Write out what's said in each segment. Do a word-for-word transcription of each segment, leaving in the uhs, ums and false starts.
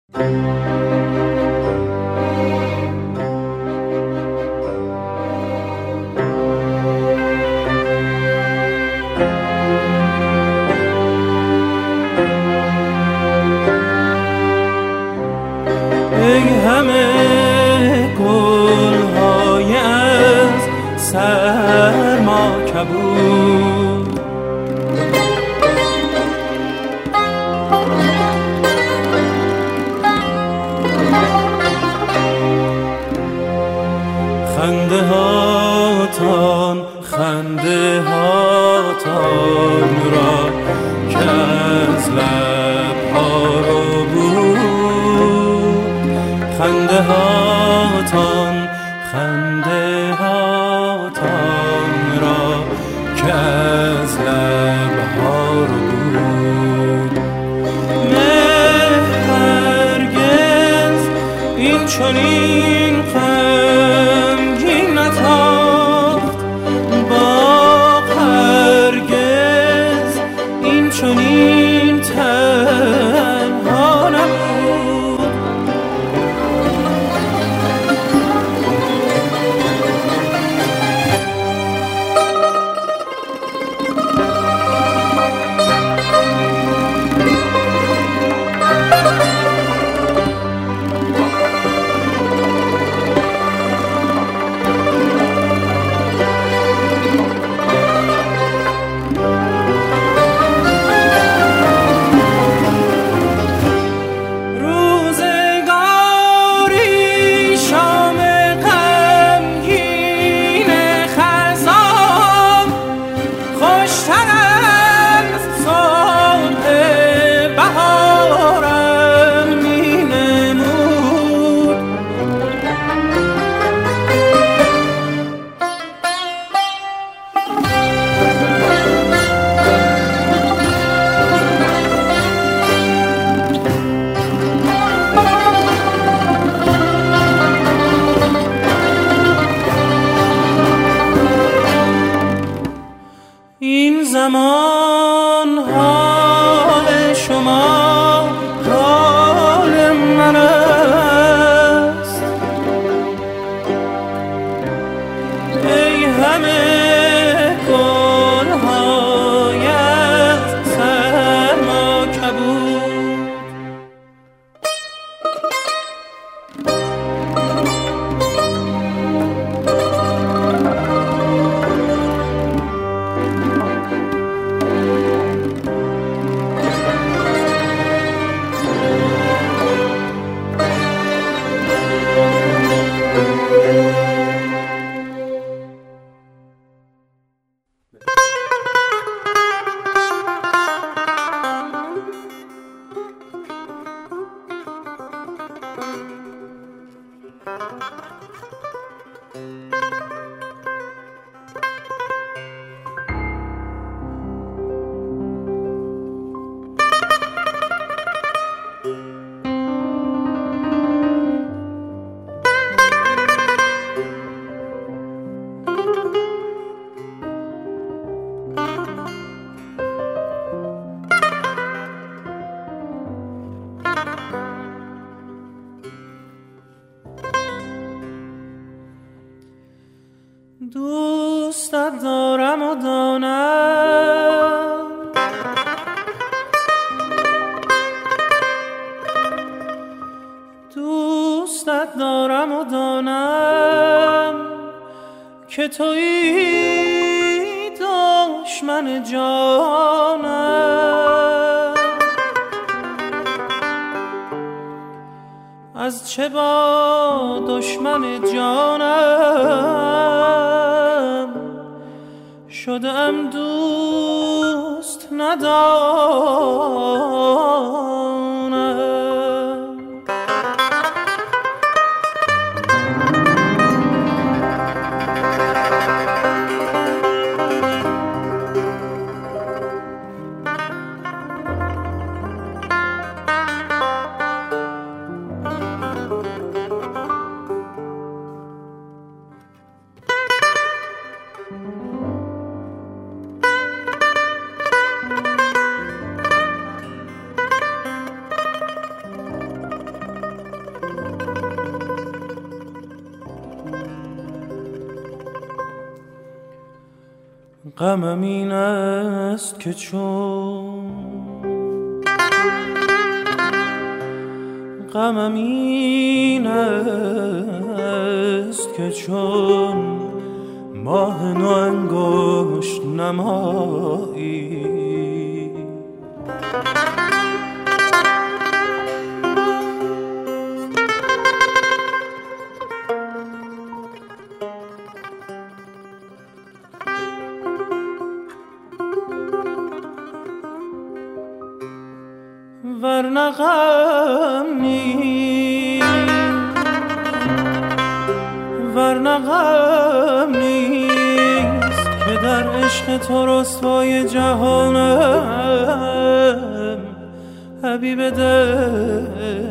خنده هاتان خنده هاتان را که از لبها رو بود، خنده هاتان خنده هاتان را که از لبها رو بود. مهر هرگز این چنین غمگین نتافت، باغ هرگز این چنین تنها نبود. این زمان حال شما حال من است، ای همه گل‌های از سرما کبود. دوستت دارم و دانم، دوستت دارم و دانم که تویی دشمن جانم. از چه با دشمن جانم شدم دوست ندانم. غمم این است که چون غمم این است که چون ماه نو انگشت نمایی ورنه غم نیست ورنه غم نیست که در عشق تو رسوای جهانم حبیب دل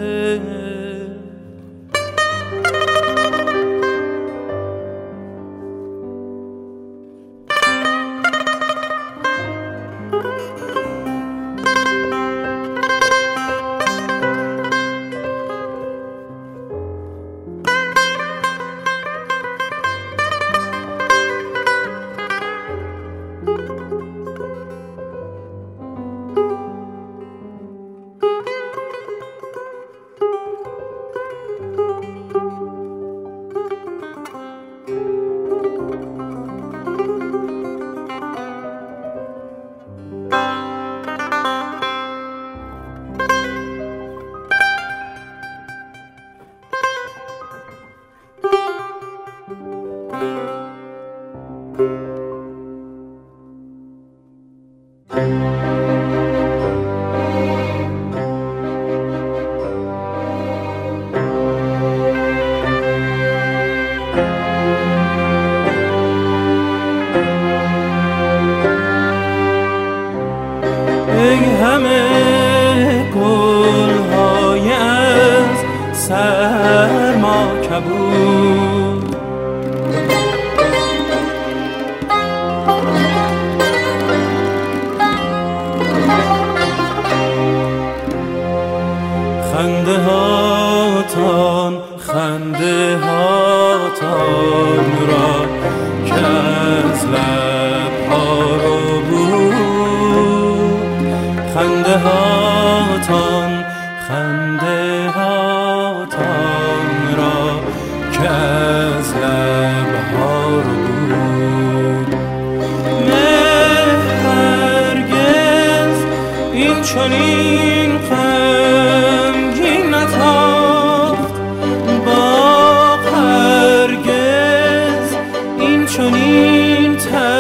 خنده هاتان خنده هاتان را که از لب‌ها رو بود خنده هاتان خنده هاتان را که از لب‌ها رو بود مهر هرگز این چنین غمگین نتافت باغ هرگز این چنین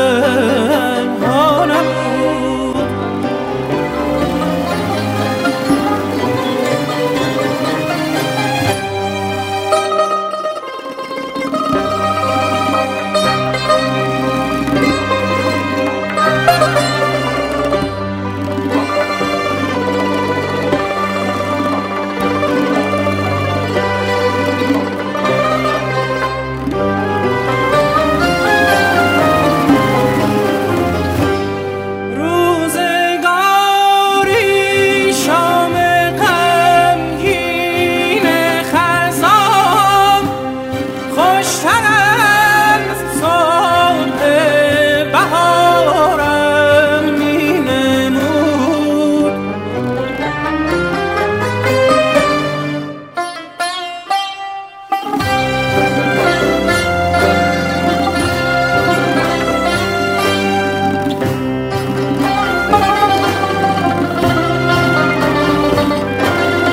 تنها نبود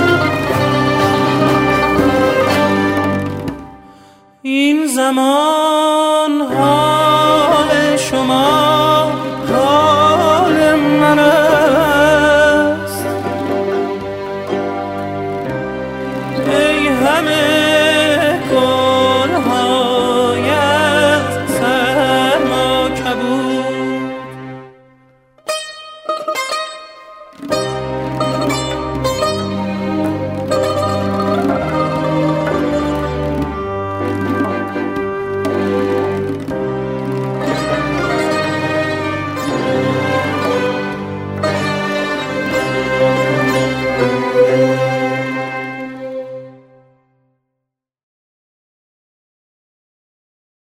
این زمان